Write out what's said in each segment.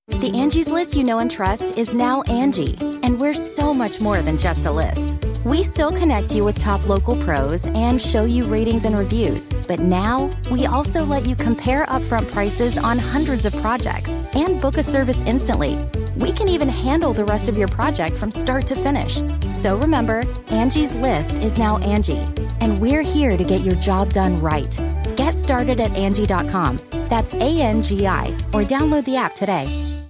The Angie's List you know and trust is now Angie, and we're so much more than just a list. We still connect you with top local pros and show you ratings and reviews, but now we also let you compare upfront prices on hundreds of projects and book a service instantly. We can even handle the rest of your project from start to finish. So remember, Angie's List is now Angie, and we're here to get your job done right. Get started at Angie.com. That's ANGI, or download the app today.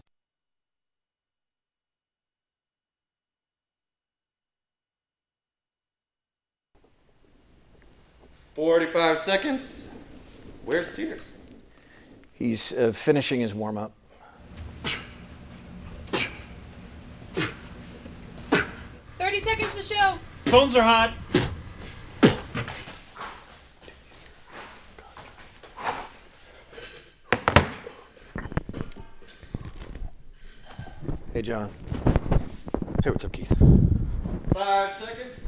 "45 seconds. Where's Sears?" He's finishing his warm-up. Seconds to show. Phones are hot. Hey, John. Hey, what's up, Keith? 5 seconds.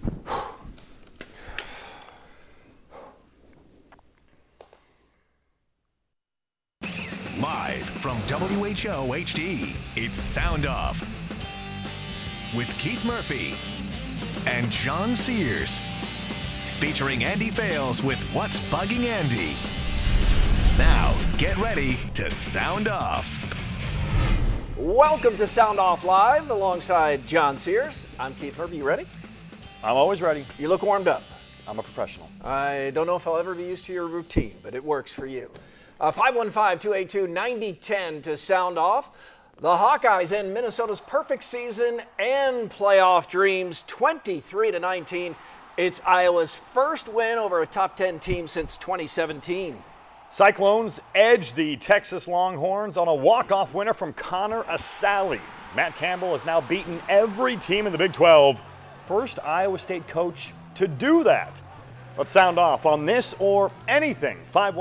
Live from WHO HD, it's Sound Off with Keith Murphy and John Sears, featuring Andy Fales with What's Bugging Andy. Now, get ready to sound off. Welcome to Sound Off Live alongside John Sears. I'm Keith Murphy. You ready? I'm always ready. You look warmed up. I'm a professional. I don't know if I'll ever be used to your routine, but it works for you. 515-282-9010 to Sound Off. The Hawkeyes end Minnesota's perfect season and playoff dreams, 23-19. It's Iowa's first win over a top 10 team since 2017. Cyclones edge the Texas Longhorns on a walk-off winner from Connor Asali. Matt Campbell has now beaten every team in the Big 12. First Iowa State coach to do that. Let's sound off on this or anything.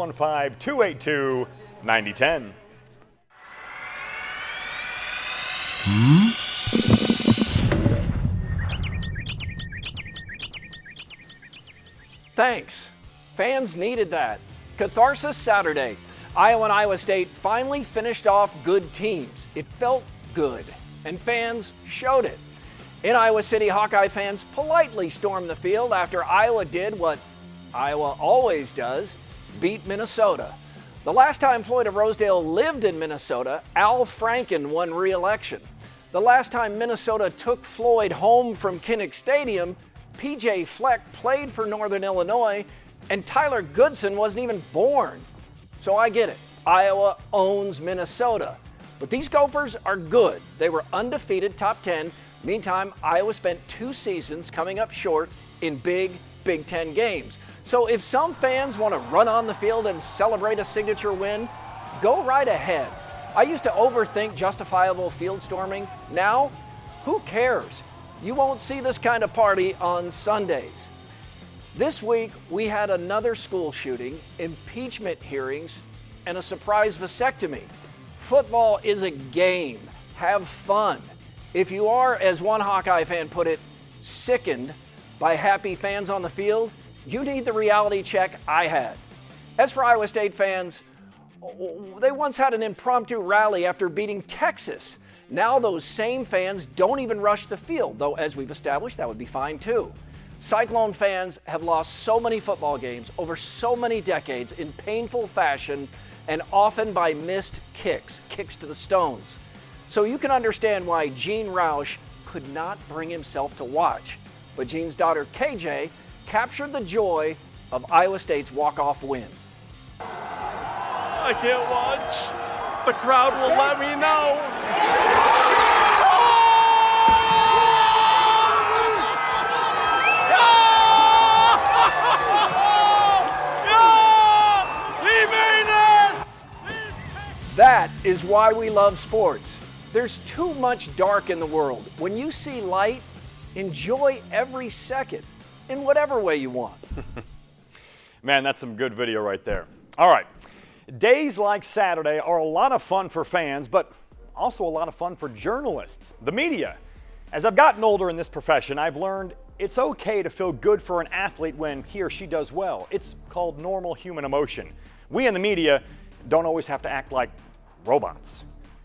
515-282-9010. Thanks. Fans needed that. Catharsis Saturday. Iowa and Iowa State finally finished off good teams. It felt good, and fans showed it. In Iowa City, Hawkeye fans politely stormed the field after Iowa did what Iowa always does, beat Minnesota. The last time Floyd of Rosedale lived in Minnesota, Al Franken won re-election. The last time Minnesota took Floyd home from Kinnick Stadium, P.J. Fleck played for Northern Illinois, and Tyler Goodson wasn't even born. So I get it. Iowa owns Minnesota. But these Gophers are good. They were undefeated, top 10. Meantime, Iowa spent 2 seasons coming up short in big Big Ten games. So if some fans want to run on the field and celebrate a signature win, go right ahead. I used to overthink justifiable field storming. Now, who cares? You won't see this kind of party on Sundays. This week, we had another school shooting, impeachment hearings, and a surprise vasectomy. Football is a game. Have fun. If you are, as one Hawkeye fan put it, sickened by happy fans on the field, you need the reality check I had. As for Iowa State fans, they once had an impromptu rally after beating Texas. Now those same fans don't even rush the field, though as we've established, that would be fine too. Cyclone fans have lost so many football games over so many decades in painful fashion and often by missed kicks to the stones. So you can understand why Gene Roush could not bring himself to watch. But Gene's daughter KJ captured the joy of Iowa State's walk-off win. I can't watch. The crowd will let me know. He made it! That is why we love sports. There's too much dark in the world. When you see light, enjoy every second in whatever way you want. Man, that's some good video right there. All right. Days like Saturday are a lot of fun for fans, but also a lot of fun for journalists, the media. As I've gotten older in this profession, I've learned it's okay to feel good for an athlete when he or she does well. It's called normal human emotion. We in the media don't always have to act like robots.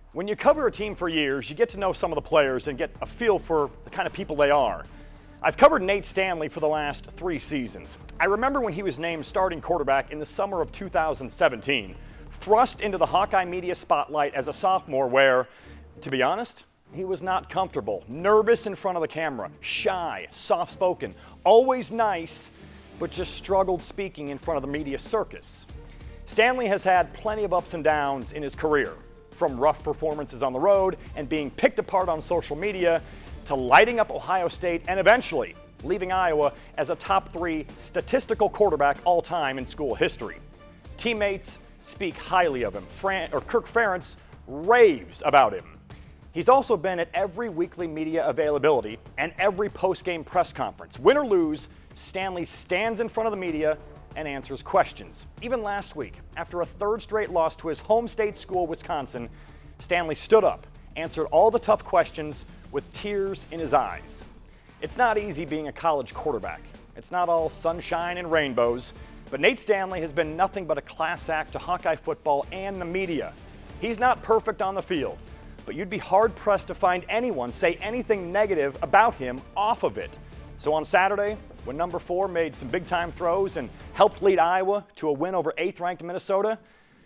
When you cover a team for years, you get to know some of the players and get a feel for the kind of people they are. I've covered Nate Stanley for the last 3 seasons. I remember when he was named starting quarterback in the summer of 2017, thrust into the Hawkeye media spotlight as a sophomore where, to be honest, he was not comfortable, nervous in front of the camera, shy, soft-spoken, always nice, but just struggled speaking in front of the media circus. Stanley has had plenty of ups and downs in his career, from rough performances on the road and being picked apart on social media to lighting up Ohio State and eventually leaving Iowa as a top 3 statistical quarterback all time in school history. Teammates speak highly of him. Kirk Ferentz raves about him. He's also been at every weekly media availability and every post-game press conference. Win or lose, Stanley stands in front of the media and answers questions. Even last week, after a 3rd straight loss to his home state school, Wisconsin, Stanley stood up, answered all the tough questions with tears in his eyes. It's not easy being a college quarterback. It's not all sunshine and rainbows, but Nate Stanley has been nothing but a class act to Hawkeye football and the media. He's not perfect on the field, but you'd be hard-pressed to find anyone say anything negative about him off of it. So on Saturday, when number 4 made some big-time throws and helped lead Iowa to a win over 8th-ranked Minnesota,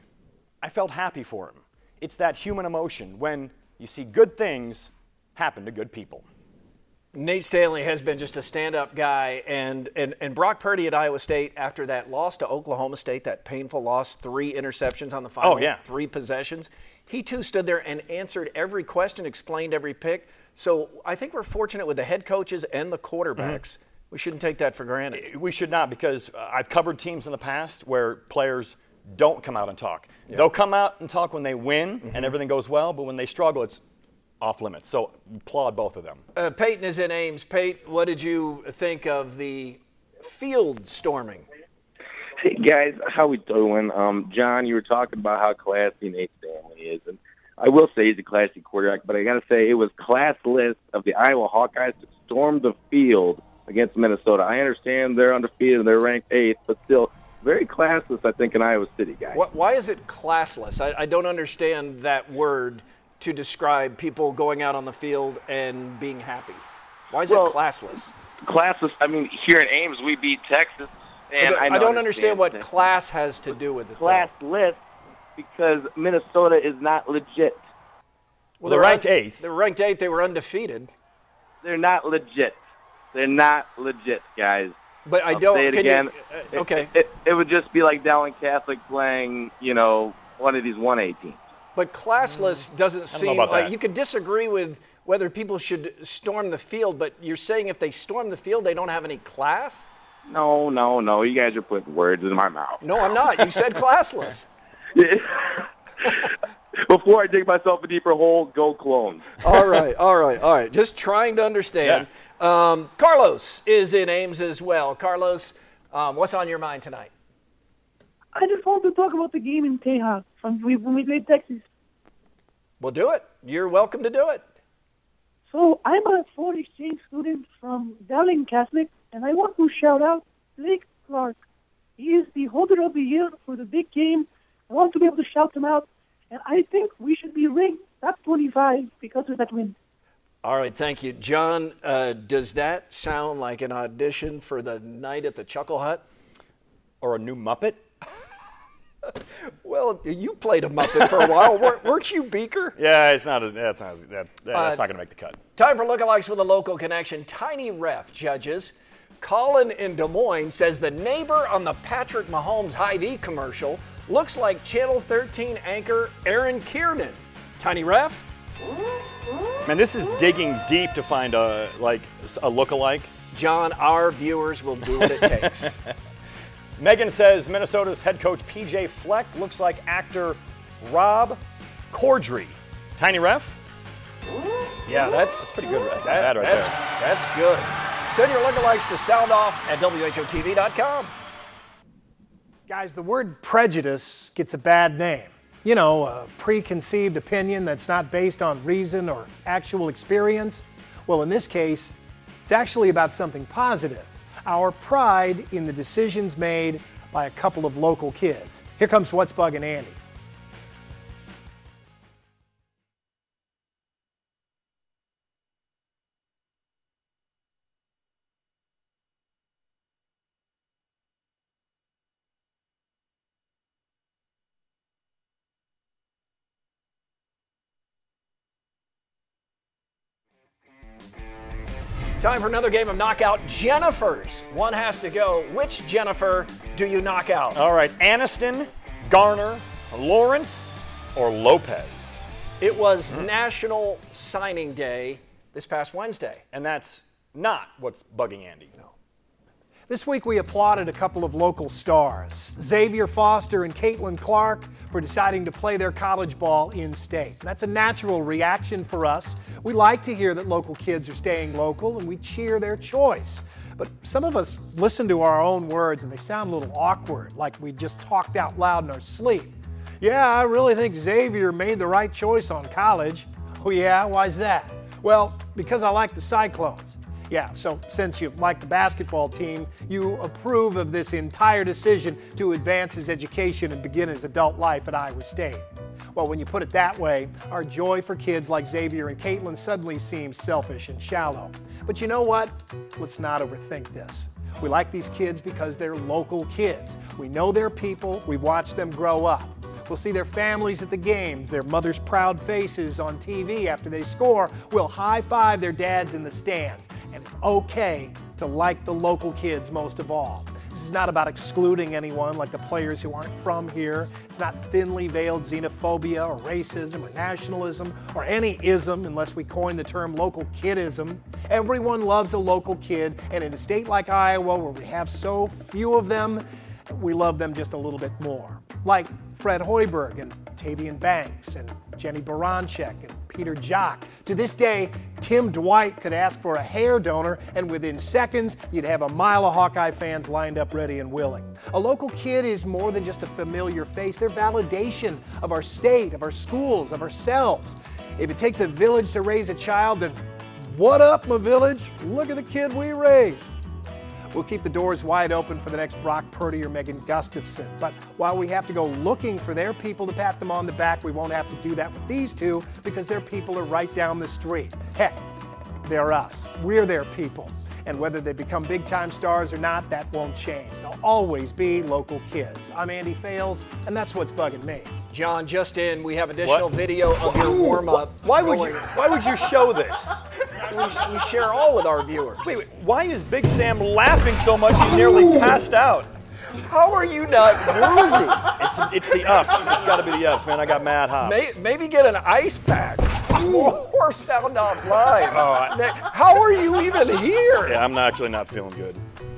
I felt happy for him. It's that human emotion when you see good things happen to good people. Nate Stanley has been just a stand-up guy, and Brock Purdy at Iowa State, after that loss to Oklahoma State, that painful loss, 3 interceptions on the final 3 possessions, he too stood there and answered every question, explained every pick. So I think we're fortunate with the head coaches and the quarterbacks. We shouldn't take that for granted. We should not, because I've covered teams in the past where players don't come out and talk. Yeah. They'll come out and talk when they win and everything goes well, but when they struggle, it's off limits. So applaud both of them. Peyton is in Ames. Peyton, what did you think of the field storming? Hey guys, how we doing? John, you were talking about how classy Nate Stanley is, and I will say he's a classy quarterback, but I got to say it was classless of the Iowa Hawkeyes to storm the field against Minnesota. I understand they're undefeated, they're ranked 8th, but still very classless, I think, in Iowa City, guys. Why is it classless? I don't understand that word to describe people going out on the field and being happy. Why is it classless? Classless, I mean, here in Ames, we beat Texas. And I don't understand what class has to do with it. Classless because Minnesota is not legit. Well, they're ranked 8th. They're ranked 8th. They were undefeated. They're not legit. They're not legit, guys. But I don't. Say it again. Okay. It would just be like Dowling Catholic playing, one of these 1A teams. But classless doesn't seem like that. You could disagree with whether people should storm the field, but you're saying if they storm the field, they don't have any class? No. You guys are putting words in my mouth. No, I'm not. You said classless. Before I dig myself a deeper hole, go Clones. All right. Just trying to understand. Yeah. Carlos is in Ames as well. Carlos, what's on your mind tonight? I just want to talk about the game in Tejas when we played Texas. Well, do it. You're welcome to do it. So I'm a foreign exchange student from Dowling Catholic, and I want to shout out Blake Clark. He is the holder of the year for the big game. I want to be able to shout him out, and I think we should be ranked top 25 because of that win. All right, thank you. John, does that sound like an audition for the night at the Chuckle Hut? Or a new Muppet? Well, you played a Muppet for a while. Weren't you, Beaker? Yeah, that's not going to make the cut. Time for lookalikes with a local connection. Tiny Ref judges. Colin in Des Moines says the neighbor on the Patrick Mahomes Hy-Vee commercial looks like Channel 13 anchor Aaron Kiernan. Tiny Ref? Man, this is digging deep to find a lookalike. John, our viewers will do what it takes. Megan says Minnesota's head coach P.J. Fleck looks like actor Rob Corddry. Tiny Ref? Yeah, that's pretty good. That's good. Send your lookalikes to soundoff@whotv.com. Guys, the word prejudice gets a bad name. A preconceived opinion that's not based on reason or actual experience. Well, in this case, it's actually about something positive. Our pride in the decisions made by a couple of local kids. Here comes What's Bugging Andy. Time for another game of knockout Jennifers. One has to go. Which Jennifer do you knock out? All right, Aniston, Garner, Lawrence, or Lopez? It was National Signing Day this past Wednesday. And that's not what's bugging Andy. No. This week we applauded a couple of local stars, Xavier Foster and Caitlin Clark, for deciding to play their college ball in-state. That's a natural reaction for us. We like to hear that local kids are staying local, and we cheer their choice. But some of us listen to our own words, and they sound a little awkward, like we just talked out loud in our sleep. Yeah, I really think Xavier made the right choice on college. Oh yeah, why's that? Well, because I like the Cyclones. Yeah, so since you like the basketball team, you approve of this entire decision to advance his education and begin his adult life at Iowa State. Well, when you put it that way, our joy for kids like Xavier and Caitlin suddenly seems selfish and shallow. But you know what? Let's not overthink this. We like these kids because they're local kids. We know their people, we've watched them grow up. We'll see their families at the games, their mothers' proud faces on TV after they score. We'll high-five their dads in the stands. And it's okay to like the local kids most of all. This is not about excluding anyone like the players who aren't from here. It's not thinly veiled xenophobia or racism or nationalism or any ism unless we coin the term local kidism. Everyone loves a local kid, and in a state like Iowa where we have so few of them, we love them just a little bit more. Like Fred Hoiberg and Tavian Banks and Jenny Baranchek and Peter Jock. To this day, Tim Dwight could ask for a hair donor, and within seconds, you'd have a mile of Hawkeye fans lined up ready and willing. A local kid is more than just a familiar face. They're validation of our state, of our schools, of ourselves. If it takes a village to raise a child, then what up, my village? Look at the kid we raised. We'll keep the doors wide open for the next Brock Purdy or Megan Gustafson. But while we have to go looking for their people to pat them on the back, we won't have to do that with these two because their people are right down the street. Heck, they're us. We're their people. And whether they become big-time stars or not, that won't change. They'll always be local kids. I'm Andy Fales, and that's what's bugging me. John, just in, we have additional video of your warm-up. Why would you show this? We share all with our viewers. Wait, why is Big Sam laughing so much he nearly passed out? How are you not woozy? It's the ups. It's got to be the ups, man. I got mad hops. Maybe get an ice pack or sound off live. How are you even here? Yeah, I'm actually not feeling good.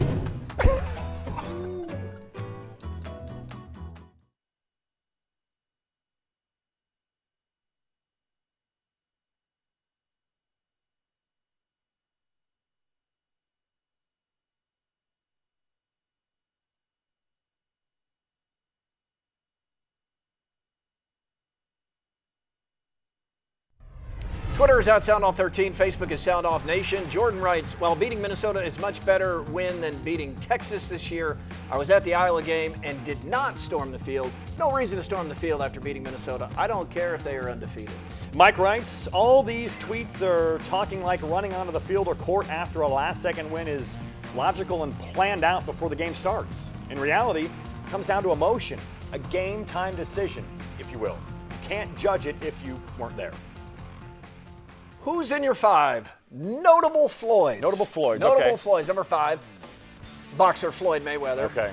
Twitter is @SoundOff13, Facebook is SoundOff Nation. Jordan writes, while beating Minnesota is much better win than beating Texas this year, I was at the Iowa game and did not storm the field. No reason to storm the field after beating Minnesota. I don't care if they are undefeated. Mike writes, all these tweets are talking like running onto the field or court after a last-second win is logical and planned out before the game starts. In reality, it comes down to emotion, a game-time decision, if you will. You can't judge it if you weren't there. Who's in your 5? Notable Floyds. Notable Floyds, Notable Floyds. Number 5, boxer Floyd Mayweather. Okay.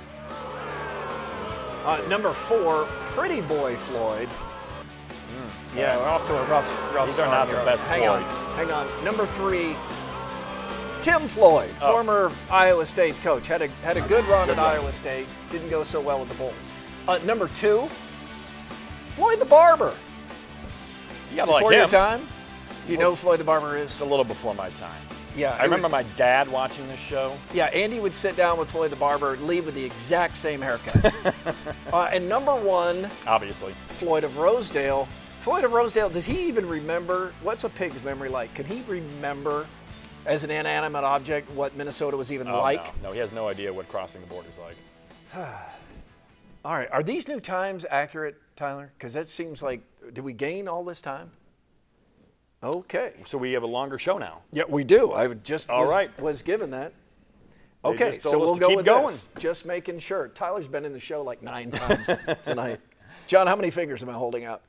Number 4, Pretty Boy Floyd. Yeah, we're off to a rough These start are not here. the best Hang Floyds. Hang on. Number 3, Tim Floyd, former Iowa State coach. Had a good run at Iowa State. Didn't go so well with the Bulls. Number 2, Floyd the Barber. You gotta Before like your him. time? Do you know who Floyd the Barber is? It's a little before my time. Yeah, I remember my dad watching this show. Yeah, Andy would sit down with Floyd the Barber, leave with the exact same haircut. And number 1, obviously, Floyd of Rosedale. Floyd of Rosedale, does he even remember, what's a pig's memory like? Can he remember, as an inanimate object, what Minnesota was even like? No, he has no idea what crossing the border is like. All right, are these new times accurate, Tyler? Because that seems like, did we gain all this time? Okay. So we have a longer show now. Yeah, we do. I just was given that. Okay, so we'll go with this. Just making sure. Tyler's been in the show like 9 times tonight. John, how many fingers am I holding out?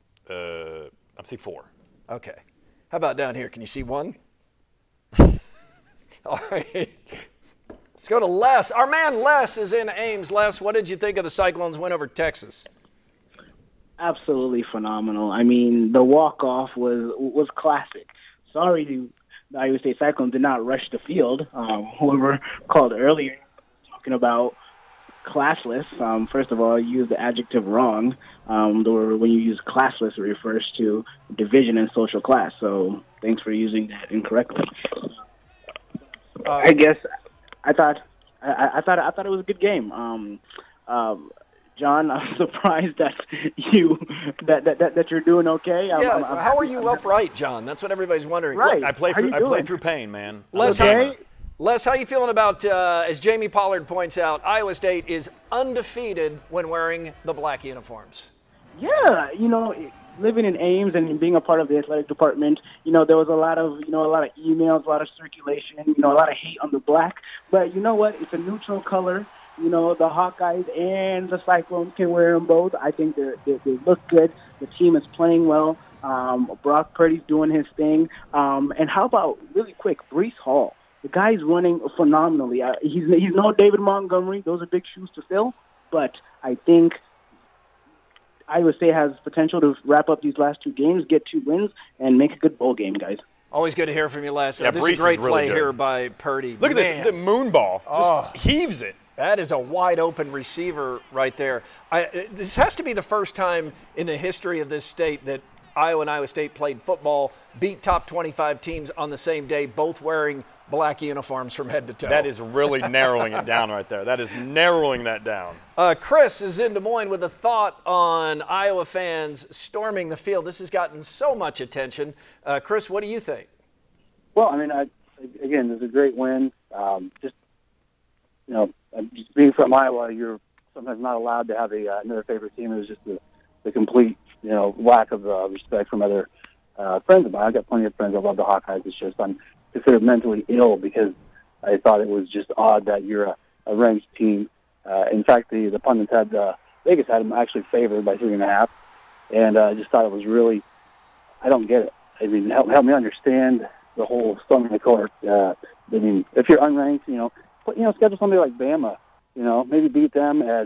I'm seeing 4. Okay. How about down here? Can you see 1? All right. Let's go to Les. Our man Les is in Ames. Les, what did you think of the Cyclones' win over Texas? Absolutely phenomenal. I mean, the walk-off was classic. Sorry the Iowa State Cyclones did not rush the field. Whoever called earlier talking about classless. First of all, you used the adjective wrong. When you use classless, it refers to division in social class. So thanks for using that incorrectly. I guess I thought it was a good game. John, I'm surprised that you're doing okay. How are you upright, John? That's what everybody's wondering. Right. I play through pain, man. Les, how you feeling about, as Jamie Pollard points out, Iowa State is undefeated when wearing the black uniforms? Yeah, living in Ames and being a part of the athletic department, there was a lot of emails, a lot of circulation, a lot of hate on the black. But you know what? It's a neutral color. The Hawkeyes and the Cyclones can wear them both. I think they look good. The team is playing well. Brock Purdy's doing his thing. And how about, really quick, Breece Hall? The guy's running phenomenally. He's no David Montgomery. Those are big shoes to fill. But I think Iowa State has potential to wrap up these last two games, get 2 wins, and make a good bowl game, guys. Always good to hear from you, Les. Yeah, this Breece is a great really play good here by Purdy. Look at this, the moon ball. Just heaves it. That is a wide-open receiver right there. This has to be the first time in the history of this state that Iowa and Iowa State played football, beat top 25 teams on the same day, both wearing black uniforms from head to toe. That is really narrowing it down right there. That is narrowing that down. Chris is in Des Moines with a thought on Iowa fans storming the field. This has gotten so much attention. Chris, what do you think? Well, I mean, again, it was a great win. Just being from Iowa, you're sometimes not allowed to have another favorite team. It was just the complete, lack of respect from other friends of mine. I've got plenty of friends that love the Hawkeyes. It's just I'm considered mentally ill because I thought it was just odd that you're a ranked team. In fact, the pundits had Vegas had them actually favored by 3.5, and I just thought it was really. I don't get it. I mean, help me understand the whole storming the court. I mean, if you're unranked, schedule somebody like Bama. Maybe beat them as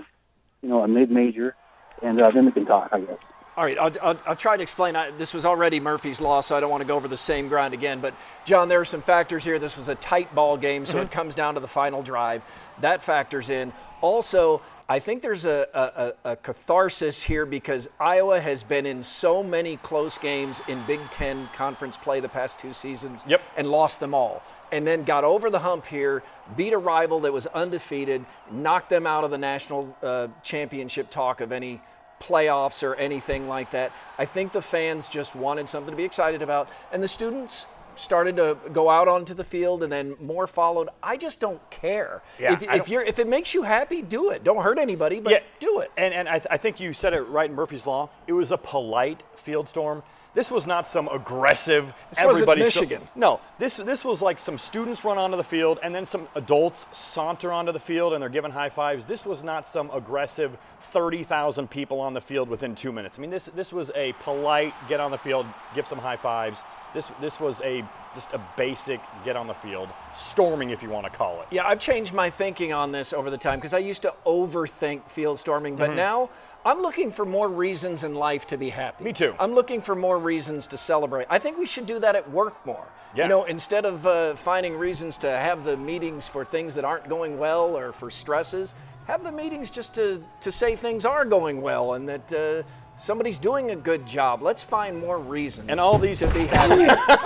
a mid-major, and then we can talk, I guess. All right, I'll try to explain. This was already Murphy's Law, so I don't want to go over the same ground again. But, John, there are some factors here. This was a tight ball game, so it comes down to the final drive. That factors in. Also, I think there's a catharsis here because Iowa has been in so many close games in Big Ten conference play the past 2 seasons and lost them all. And then got over the hump here, beat a rival that was undefeated, knocked them out of the national championship talk of any playoffs or anything like that. I think the fans just wanted something to be excited about, and the students started to go out onto the field, and then more followed. I just don't care. Yeah, if it makes you happy, do it. Don't hurt anybody, but do it. And I think you said it right in Murphy's Law. It was a polite field storm. This was not some aggressive. This wasn't Michigan. No, this was like some students run onto the field and then some adults saunter onto the field and they're giving high fives. This was not some aggressive 30,000 people on the field within 2 minutes. I mean, this was a polite get on the field, give some high fives. This was just a basic get on the field, storming if you want to call it. Yeah, I've changed my thinking on this over the time because I used to overthink field storming, but now I'm looking for more reasons in life to be happy. Me too. I'm looking for more reasons to celebrate. I think we should do that at work more. Yeah. Instead of finding reasons to have the meetings for things that aren't going well or for stresses, have the meetings just to say things are going well and that somebody's doing a good job. Let's find more reasons and all these to be happy.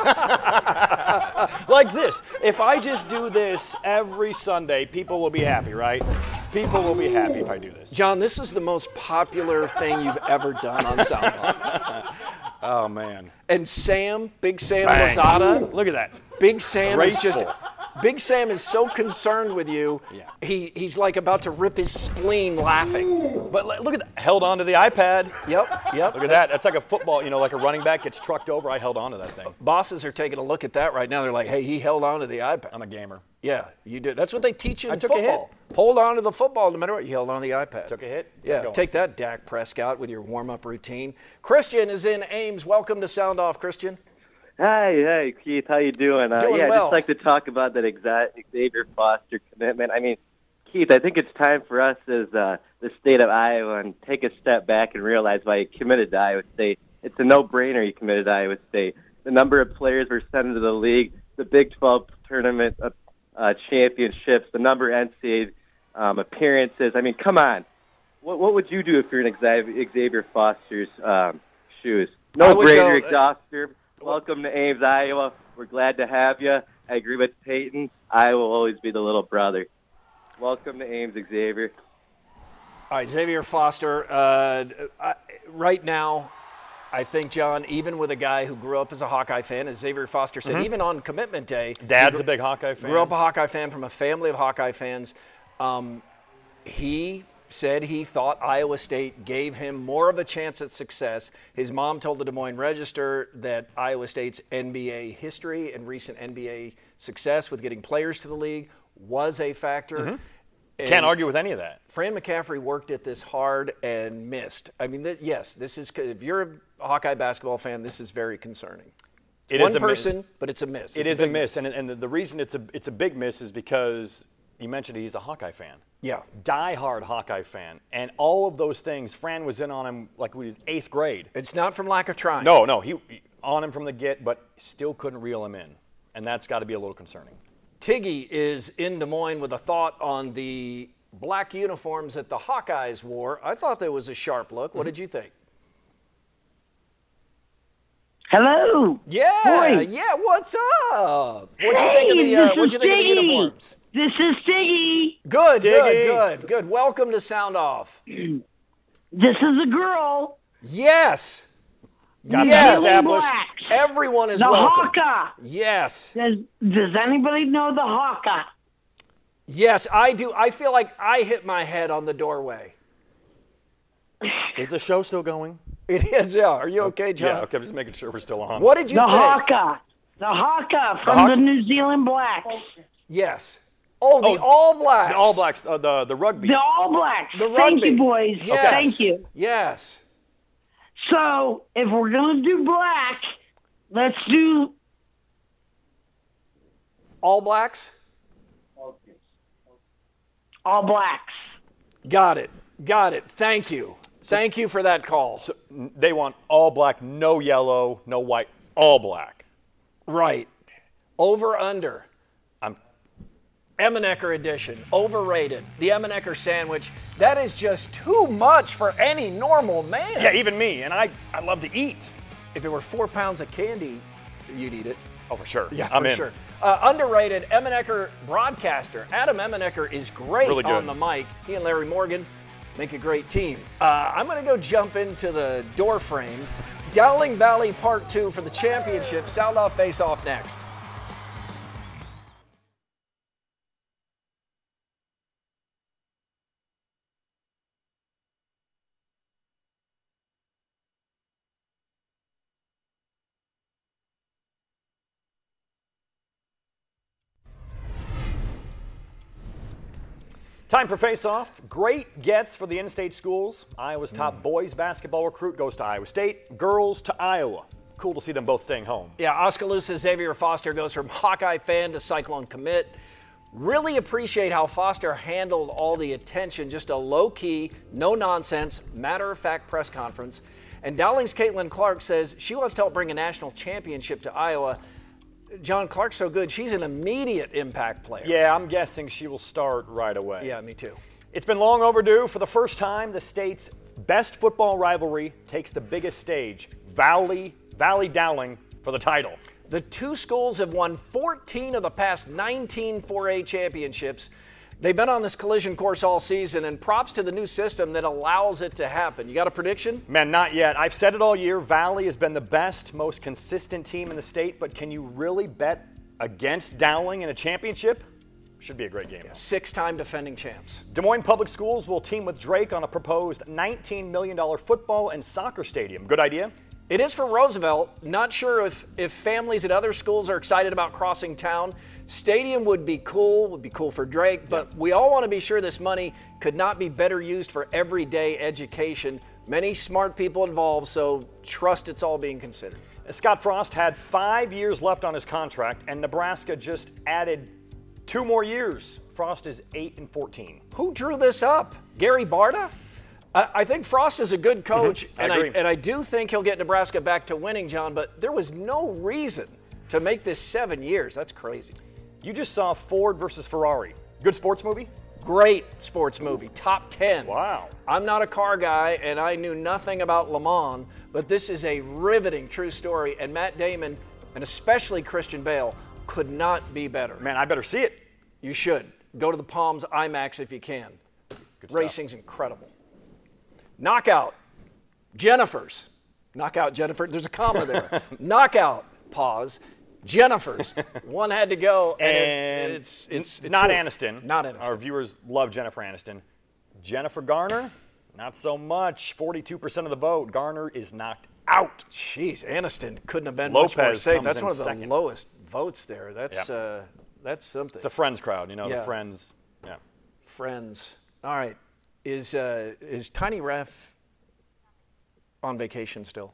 Like this. If I just do this every Sunday, people will be happy, right? People will be happy if I do this. John, this is the most popular thing you've ever done on SoundCloud. Oh, man. And Big Sam Lozada. Look at that. Big Sam Graceful. Big Sam is so concerned with you, he's like about to rip his spleen laughing. But look at that. Held on to the iPad. Yep. Look at that. That's like a football, like a running back gets trucked over. I held on to that thing. Bosses are taking a look at that right now. They're like, hey, he held on to the iPad. I'm a gamer. Yeah, you did. That's what they teach you in football. A hit. Hold on to the football no matter what. You held on to the iPad. Took a hit. Yeah, take that, Dak Prescott, with your warm-up routine. Christian is in Ames. Welcome to Sound Off, Christian. Hey, Keith, how you doing? Doing I'd well. just like to talk about that Xavier Foster commitment. I mean, Keith, I think it's time for us as the state of Iowa and take a step back and realize why he committed to Iowa State. It's a no-brainer he committed to Iowa State. The number of players we're sending to the league, the Big 12 tournament championships, the number of NCAA appearances. I mean, come on. What would you do if you're in Xavier Foster's shoes? No-brainer, exhaustive. Welcome to Ames, Iowa. We're glad to have you. I agree with Peyton. I will always be the little brother. Welcome to Ames, Xavier. All right, Xavier Foster. Right now, I think, John, even with a guy who grew up as a Hawkeye fan, as Xavier Foster said, even on commitment day. Dad's a big Hawkeye fan. Grew up a Hawkeye fan from a family of Hawkeye fans. He said he thought Iowa State gave him more of a chance at success. His mom told the Des Moines Register that Iowa State's NBA history and recent NBA success with getting players to the league was a factor. Can't argue with any of that. Fran McCaffrey worked at this hard and missed. I mean, yes, this is, if you're a Hawkeye basketball fan, this is very concerning. It's one person, but it's a miss. It is a miss, and the reason it's a big miss is because you mentioned he's a Hawkeye fan. Yeah. Die-hard Hawkeye fan. And all of those things, Fran was in on him like when he was 8th grade. It's not from lack of trying. No, he on him from the get, but still couldn't reel him in. And that's got to be a little concerning. Tiggy is in Des Moines with a thought on the black uniforms that the Hawkeyes wore. I thought that was a sharp look. What did you think? Hello. Yeah, Boy. yeah. What's up? What'd you think of the uniforms? This is Tiggy. Good, Tiggy. good. Welcome to Sound Off. This is a girl. Yes. Got that established. Blacks. Everyone is the welcome. Hawkeye. Yes. Does anybody know the Hawkeye? Yes, I do. I feel like I hit my head on the doorway. Is the show still going? It is, yeah. Are you okay, John? Yeah, okay. I'm just making sure we're still on. What did you think? The Hawkeye from the New Zealand Blacks. Yes. Oh, the All Blacks. The All Blacks, the rugby. The All Blacks. The rugby. Thank you, boys. Yes. Thank you. Yes. So, if we're going to do black, let's do All Blacks? All Blacks. Got it. Thank you. Thank you for that call. So they want all black, no yellow, no white, all black. Right. Over, under. Emmenecker edition. Overrated. The Emmenecker sandwich. That is just too much for any normal man. Yeah, even me. And I love to eat. If it were 4 pounds of candy, you'd eat it. Oh, for sure. Yeah, I'm for in. sure. Underrated Emmenecker broadcaster. Adam Emmenecker is great Really good. on the mic. He and Larry Morgan make a great team. I'm going to go jump into the door frame. Dowling Valley Part 2 for the championship. Sound Off Face Off next. Time for face-off. Great gets for the in-state schools. Iowa's top boys basketball recruit goes to Iowa State. Girls to Iowa. Cool to see them both staying home. Yeah, Oskaloosa Xavier Foster goes from Hawkeye fan to Cyclone commit. Really appreciate how Foster handled all the attention. Just a low-key, no-nonsense, matter-of-fact press conference. And Dowling's Caitlin Clark says she wants to help bring a national championship to Iowa. John, Clark's so good, she's an immediate impact player. Yeah, I'm guessing she will start right away. Yeah, me too. It's been long overdue. For the first time, the state's best football rivalry takes the biggest stage. Valley Dowling for the title. The two schools have won 14 of the past 19 4A championships. They've been on this collision course all season, and props to the new system that allows it to happen. You got a prediction? Man, not yet. I've said it all year. Valley has been the best, most consistent team in the state, but can you really bet against Dowling in a championship? Should be a great game. Yeah, 6-time defending champs. Des Moines Public Schools will team with Drake on a proposed $19 million football and soccer stadium. Good idea? It is for Roosevelt. Not sure if families at other schools are excited about crossing town. Stadium would be cool for Drake, but we all want to be sure this money could not be better used for everyday education. Many smart people involved, so trust it's all being considered. Scott Frost had 5 years left on his contract, and Nebraska just added 2 more years. Frost is 8-14. Who drew this up? Gary Barta? I think Frost is a good coach, I agree. and I do think he'll get Nebraska back to winning, John, but there was no reason to make this 7 years. That's crazy. You just saw Ford versus Ferrari. Good sports movie? Great sports movie. Top 10. Wow. I'm not a car guy, and I knew nothing about Le Mans, but this is a riveting true story, and Matt Damon, and especially Christian Bale, could not be better. Man, I better see it. You should. Go to the Palms IMAX if you can. Good stuff. Racing's incredible. Knockout. Jennifer's. Knockout Jennifer. There's a comma there. Knockout. Pause. Jennifer's. One had to go, and it's not two. Aniston. Not Aniston. Our viewers love Jennifer Aniston. Jennifer Garner, not so much. 42% of the vote. Garner is knocked out. Jeez, Aniston couldn't have been Lopez much more safe. comes That's in one of the second. lowest votes there. That's something. It's a Friends crowd, Yeah. the Friends. Yeah. Friends. All right. Is Tiny Ref on vacation still?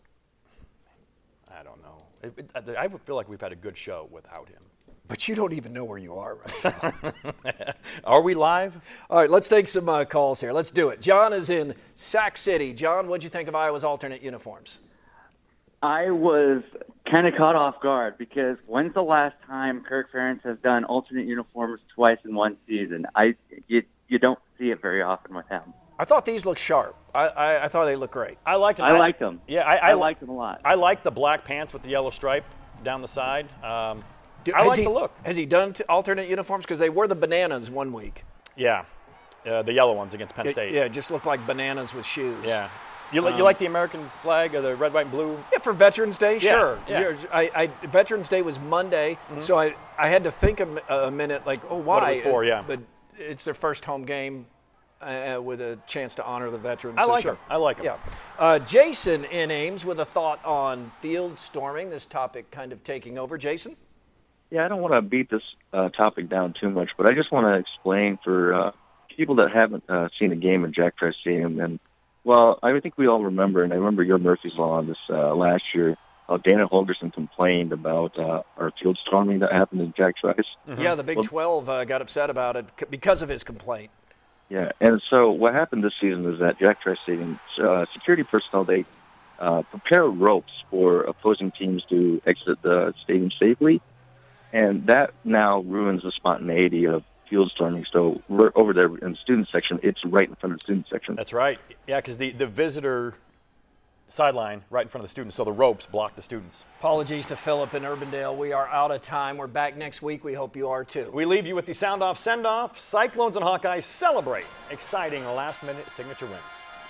I don't know. I feel like we've had a good show without him. But you don't even know where you are right now. Are we live? All right, let's take some calls here. Let's do it. John is in Sac City. John, what'd you think of Iowa's alternate uniforms? I was kind of caught off guard because when's the last time Kirk Ferentz has done alternate uniforms twice in one season? You don't see it very often with him. I thought these looked sharp. I thought they looked great. I liked them. I liked them. Yeah, I liked them a lot. I like the black pants with the yellow stripe down the side. I like the look. Has he done alternate uniforms? Because they wore the bananas one week. Yeah, the yellow ones against Penn State. Yeah, it just looked like bananas with shoes. Yeah. You like the American flag, or the red, white, and blue? Yeah, for Veterans Day, sure. Yeah. Veterans Day was Monday, so I had to think a minute, like, why? What it was for, yeah. But it's their first home game with a chance to honor the veterans. I so like sure. them. I like them. Yeah. Jason in Ames with a thought on field storming, this topic kind of taking over. Jason? Yeah, I don't want to beat this topic down too much, but I just want to explain for people that haven't seen a game in Jack Trice Stadium. And, well, I think we all remember, and I remember your Murphy's Law on this last year, how Dana Holgerson complained about our field storming that happened in Jack Trice. Mm-hmm. Yeah, the Big 12 got upset about it because of his complaint. Yeah, and so what happened this season is that Jack Trice Stadium security personnel, they prepare ropes for opposing teams to exit the stadium safely, and that now ruins the spontaneity of field storming. So we're over there in the student section. It's right in front of the student section. That's right. Yeah, because the visitor sideline right in front of the students, so the ropes block the students. Apologies to Philip in Urbandale. We are out of time. We're back next week. We hope you are too. We leave you with the sound-off send-off. Cyclones and Hawkeyes celebrate exciting last-minute signature wins.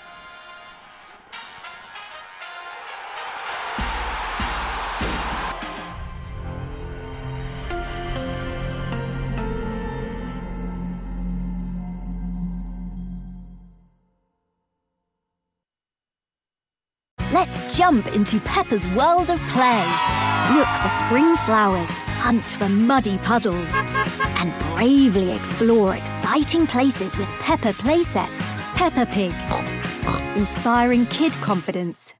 Let's jump into Peppa's world of play. Look for spring flowers, hunt for muddy puddles, and bravely explore exciting places with Peppa playsets. Peppa Pig, inspiring kid confidence.